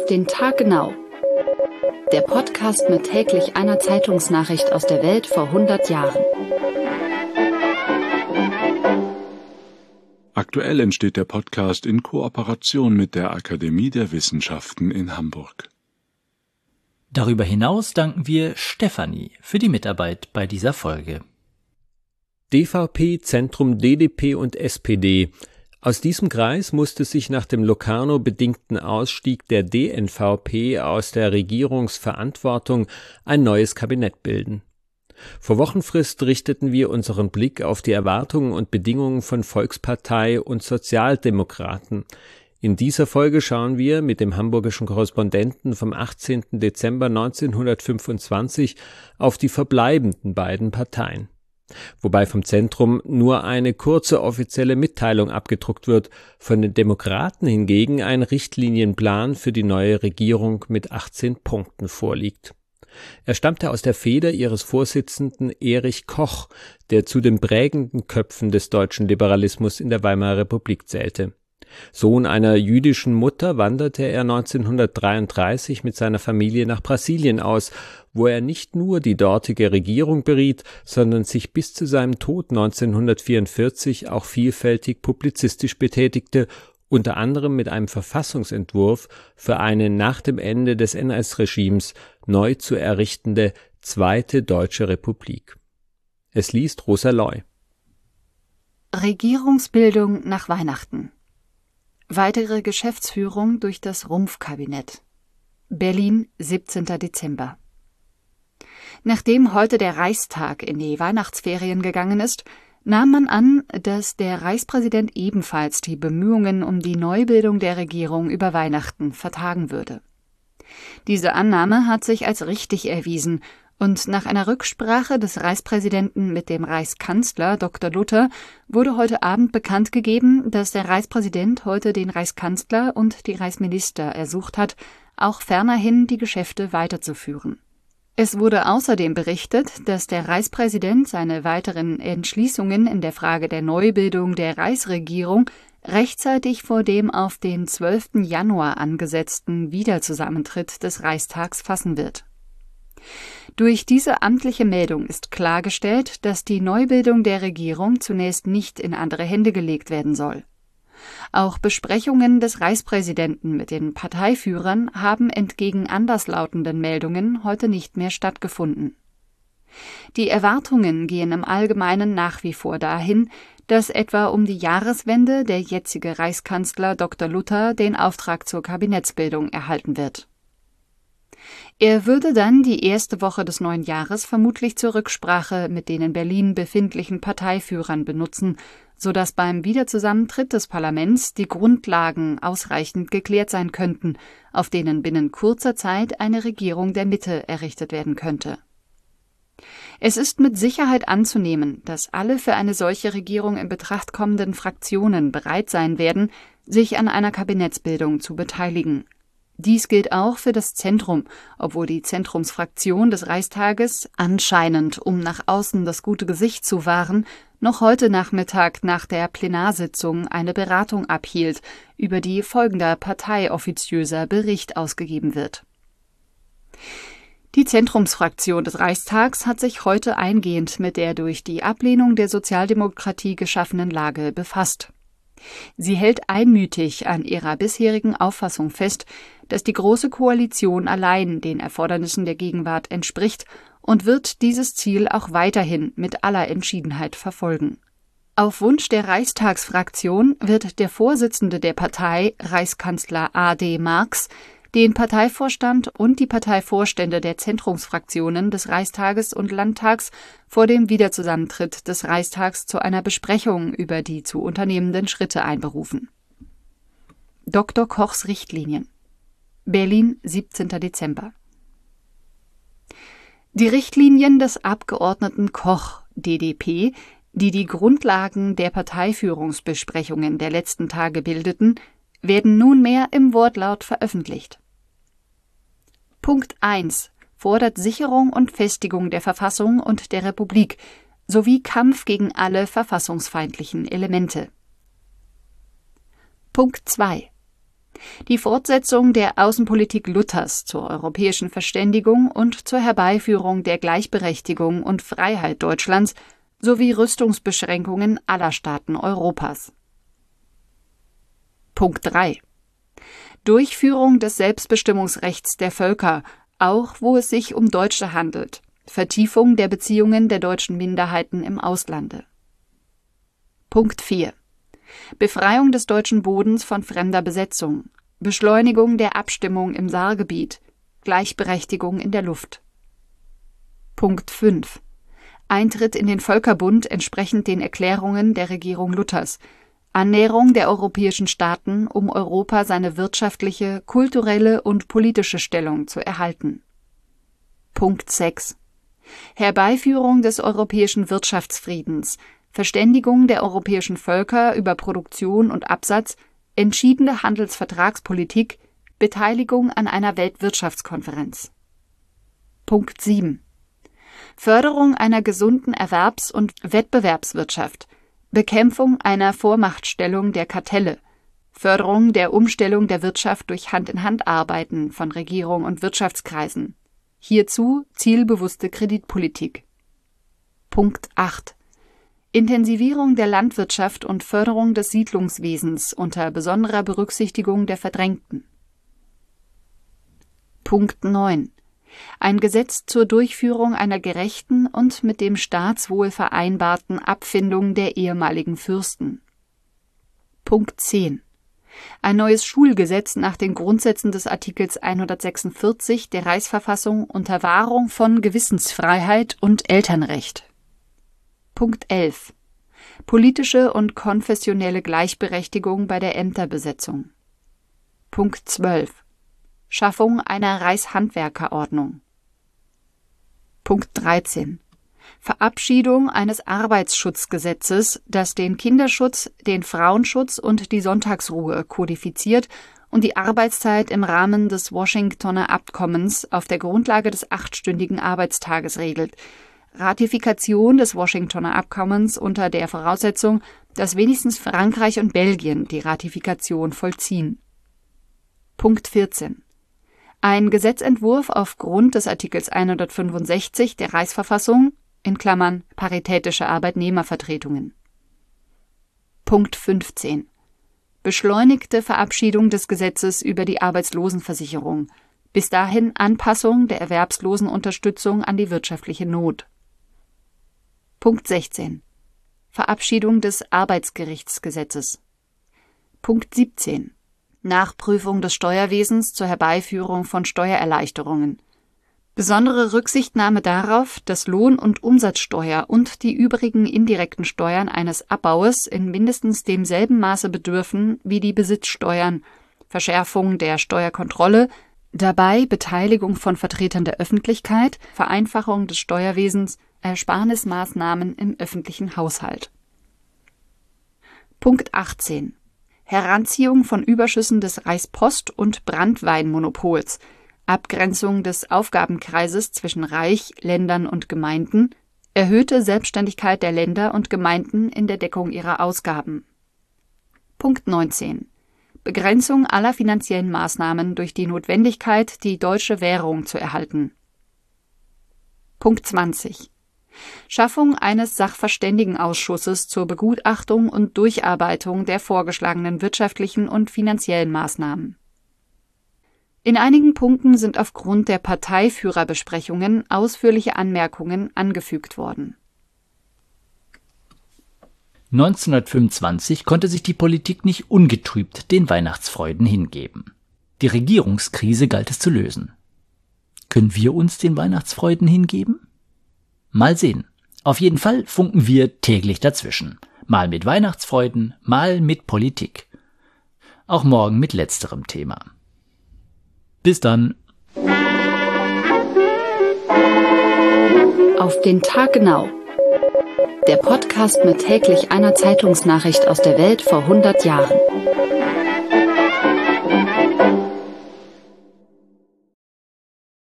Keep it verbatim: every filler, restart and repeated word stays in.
Auf den Tag genau. Der Podcast mit täglich einer Zeitungsnachricht aus der Welt vor hundert Jahren. Aktuell entsteht der Podcast in Kooperation mit der Akademie der Wissenschaften in Hamburg. Darüber hinaus danken wir Stefanie für die Mitarbeit bei dieser Folge. D V P, Zentrum, D D P und S P D. Aus diesem Kreis musste sich nach dem Locarno-bedingten Ausstieg der D N V P aus der Regierungsverantwortung ein neues Kabinett bilden. Vor Wochenfrist richteten wir unseren Blick auf die Erwartungen und Bedingungen von Volkspartei und Sozialdemokraten. In dieser Folge schauen wir mit dem hamburgischen Korrespondenten vom achtzehnten Dezember neunzehnhundertfünfundzwanzig auf die verbleibenden beiden Parteien. Wobei vom Zentrum nur eine kurze offizielle Mitteilung abgedruckt wird, von den Demokraten hingegen ein Richtlinienplan für die neue Regierung mit achtzehn Punkten vorliegt. Er stammte aus der Feder ihres Vorsitzenden Erich Koch, der zu den prägenden Köpfen des deutschen Liberalismus in der Weimarer Republik zählte. Sohn einer jüdischen Mutter wanderte er neunzehnhundertdreiunddreißig mit seiner Familie nach Brasilien aus, wo er nicht nur die dortige Regierung beriet, sondern sich bis zu seinem Tod neunzehnhundertvierundvierzig auch vielfältig publizistisch betätigte, unter anderem mit einem Verfassungsentwurf für eine nach dem Ende des N S-Regimes neu zu errichtende Zweite Deutsche Republik. Es liest Rosa Loy. Regierungsbildung nach Weihnachten. Weitere Geschäftsführung durch das Rumpfkabinett. Berlin, siebzehnter Dezember. Nachdem heute der Reichstag in die Weihnachtsferien gegangen ist, nahm man an, dass der Reichspräsident ebenfalls die Bemühungen um die Neubildung der Regierung über Weihnachten vertagen würde. Diese Annahme hat sich als richtig erwiesen, und nach einer Rücksprache des Reichspräsidenten mit dem Reichskanzler Doktor Luther wurde heute Abend bekannt gegeben, dass der Reichspräsident heute den Reichskanzler und die Reichsminister ersucht hat, auch fernerhin die Geschäfte weiterzuführen. Es wurde außerdem berichtet, dass der Reichspräsident seine weiteren Entschließungen in der Frage der Neubildung der Reichsregierung rechtzeitig vor dem auf den zwölften Januar angesetzten Wiederzusammentritt des Reichstags fassen wird. Durch diese amtliche Meldung ist klargestellt, dass die Neubildung der Regierung zunächst nicht in andere Hände gelegt werden soll. Auch Besprechungen des Reichspräsidenten mit den Parteiführern haben entgegen anderslautenden Meldungen heute nicht mehr stattgefunden. Die Erwartungen gehen im Allgemeinen nach wie vor dahin, dass etwa um die Jahreswende der jetzige Reichskanzler Doktor Luther den Auftrag zur Kabinettsbildung erhalten wird. Er würde dann die erste Woche des neuen Jahres vermutlich zur Rücksprache mit den in Berlin befindlichen Parteiführern benutzen, sodass beim Wiederzusammentritt des Parlaments die Grundlagen ausreichend geklärt sein könnten, auf denen binnen kurzer Zeit eine Regierung der Mitte errichtet werden könnte. Es ist mit Sicherheit anzunehmen, dass alle für eine solche Regierung in Betracht kommenden Fraktionen bereit sein werden, sich an einer Kabinettsbildung zu beteiligen. Dies gilt auch für das Zentrum, obwohl die Zentrumsfraktion des Reichstages, anscheinend um nach außen das gute Gesicht zu wahren, noch heute Nachmittag nach der Plenarsitzung eine Beratung abhielt, über die folgender parteioffiziöser Bericht ausgegeben wird. Die Zentrumsfraktion des Reichstags hat sich heute eingehend mit der durch die Ablehnung der Sozialdemokratie geschaffenen Lage befasst. Sie hält einmütig an ihrer bisherigen Auffassung fest, dass die Große Koalition allein den Erfordernissen der Gegenwart entspricht und wird dieses Ziel auch weiterhin mit aller Entschiedenheit verfolgen. Auf Wunsch der Reichstagsfraktion wird der Vorsitzende der Partei, Reichskanzler A D Marx, den Parteivorstand und die Parteivorstände der Zentrumsfraktionen des Reichstages und Landtags vor dem Wiederzusammentritt des Reichstags zu einer Besprechung über die zu unternehmenden Schritte einberufen. Doktor Kochs Richtlinien. Berlin, siebzehnter Dezember. Die Richtlinien des Abgeordneten Koch, D D P, die die Grundlagen der Parteiführungsbesprechungen der letzten Tage bildeten, werden nunmehr im Wortlaut veröffentlicht. Punkt eins fordert Sicherung und Festigung der Verfassung und der Republik sowie Kampf gegen alle verfassungsfeindlichen Elemente. Punkt zwei Die Fortsetzung der Außenpolitik Luthers zur europäischen Verständigung und zur Herbeiführung der Gleichberechtigung und Freiheit Deutschlands sowie Rüstungsbeschränkungen aller Staaten Europas. Punkt drei. Durchführung des Selbstbestimmungsrechts der Völker, auch wo es sich um Deutsche handelt. Vertiefung der Beziehungen der deutschen Minderheiten im Auslande. Punkt vier. Befreiung des deutschen Bodens von fremder Besetzung. Beschleunigung der Abstimmung im Saargebiet. Gleichberechtigung in der Luft. Punkt fünf. Eintritt in den Völkerbund entsprechend den Erklärungen der Regierung Luthers. Annäherung der europäischen Staaten, um Europa seine wirtschaftliche, kulturelle und politische Stellung zu erhalten. Punkt sechs. Herbeiführung des europäischen Wirtschaftsfriedens, Verständigung der europäischen Völker über Produktion und Absatz, entschiedene Handelsvertragspolitik, Beteiligung an einer Weltwirtschaftskonferenz. Punkt sieben. Förderung einer gesunden Erwerbs- und Wettbewerbswirtschaft, Bekämpfung einer Vormachtstellung der Kartelle, Förderung der Umstellung der Wirtschaft durch Hand-in-Hand-Arbeiten von Regierung und Wirtschaftskreisen. Hierzu zielbewusste Kreditpolitik. Punkt acht. Intensivierung der Landwirtschaft und Förderung des Siedlungswesens unter besonderer Berücksichtigung der Verdrängten. Punkt neun. Ein Gesetz zur Durchführung einer gerechten und mit dem Staatswohl vereinbarten Abfindung der ehemaligen Fürsten. Punkt zehn. Ein neues Schulgesetz nach den Grundsätzen des Artikels hundertsechsundvierzig der Reichsverfassung unter Wahrung von Gewissensfreiheit und Elternrecht. Punkt elf. Politische und konfessionelle Gleichberechtigung bei der Ämterbesetzung. Punkt zwölf. Schaffung einer Reichshandwerkerordnung. Punkt dreizehn. Verabschiedung eines Arbeitsschutzgesetzes, das den Kinderschutz, den Frauenschutz und die Sonntagsruhe kodifiziert und die Arbeitszeit im Rahmen des Washingtoner Abkommens auf der Grundlage des achtstündigen Arbeitstages regelt. Ratifikation des Washingtoner Abkommens unter der Voraussetzung, dass wenigstens Frankreich und Belgien die Ratifikation vollziehen. Punkt vierzehn. Ein Gesetzentwurf aufgrund des Artikels hundertfünfundsechzig der Reichsverfassung in Klammern paritätische Arbeitnehmervertretungen. Punkt fünfzehn. Beschleunigte Verabschiedung des Gesetzes über die Arbeitslosenversicherung. Bis dahin Anpassung der Erwerbslosenunterstützung an die wirtschaftliche Not. Punkt sechzehn. Verabschiedung des Arbeitsgerichtsgesetzes. Punkt siebzehn. Nachprüfung des Steuerwesens zur Herbeiführung von Steuererleichterungen. Besondere Rücksichtnahme darauf, dass Lohn- und Umsatzsteuer und die übrigen indirekten Steuern eines Abbaues in mindestens demselben Maße bedürfen wie die Besitzsteuern, Verschärfung der Steuerkontrolle, dabei Beteiligung von Vertretern der Öffentlichkeit, Vereinfachung des Steuerwesens, Ersparnismaßnahmen im öffentlichen Haushalt. Punkt achtzehn. Heranziehung von Überschüssen des Reichspost- und Branntweinmonopols, Abgrenzung des Aufgabenkreises zwischen Reich, Ländern und Gemeinden, erhöhte Selbstständigkeit der Länder und Gemeinden in der Deckung ihrer Ausgaben. Punkt neunzehn. Begrenzung aller finanziellen Maßnahmen durch die Notwendigkeit, die deutsche Währung zu erhalten. Punkt zwanzig. Schaffung eines Sachverständigenausschusses zur Begutachtung und Durcharbeitung der vorgeschlagenen wirtschaftlichen und finanziellen Maßnahmen. In einigen Punkten sind aufgrund der Parteiführerbesprechungen ausführliche Anmerkungen angefügt worden. neunzehnhundertfünfundzwanzig konnte sich die Politik nicht ungetrübt den Weihnachtsfreuden hingeben. Die Regierungskrise galt es zu lösen. Können wir uns den Weihnachtsfreuden hingeben? Mal sehen. Auf jeden Fall funken wir täglich dazwischen. Mal mit Weihnachtsfreuden, mal mit Politik. Auch morgen mit letzterem Thema. Bis dann. Auf den Tag genau. Der Podcast mit täglich einer Zeitungsnachricht aus der Welt vor hundert Jahren.